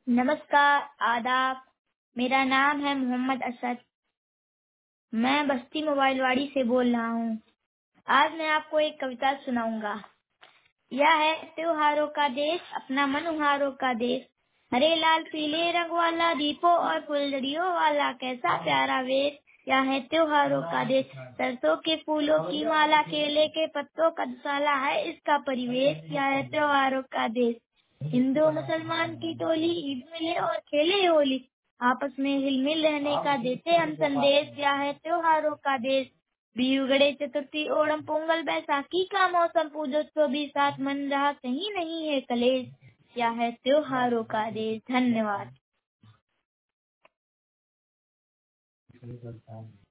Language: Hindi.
नमस्कार, आदाब। मेरा नाम है मोहम्मद असद। मैं बस्ती मोबाइलवाड़ी से बोल रहा हूँ। आज मैं आपको एक कविता सुनाऊंगा। यह है त्योहारों का देश, अपना मनोहारों का देश। हरे लाल पीले रंग वाला, दीपों और फुलझड़ियों वाला, कैसा प्यारा वेश। यह है त्योहारों का देश, सरसों के फूलों की माला, केले के पत्तों का दुशाला है इसका परिवेश। यह है त्योहारों का देश। हिंदू मुसलमान की टोली ईद मिले और खेले होली, आपस में हिलमिल रहने का देते हम संदेश। यह है त्योहारों का देश। बिहू, गणेश चतुर्थी, ओणम, पोंगल, बैसाखी का मौसम, पूजोत्सव भी साथ मन रहा, कहीं नहीं है कलेश। यह है त्योहारों का देश। धन्यवाद।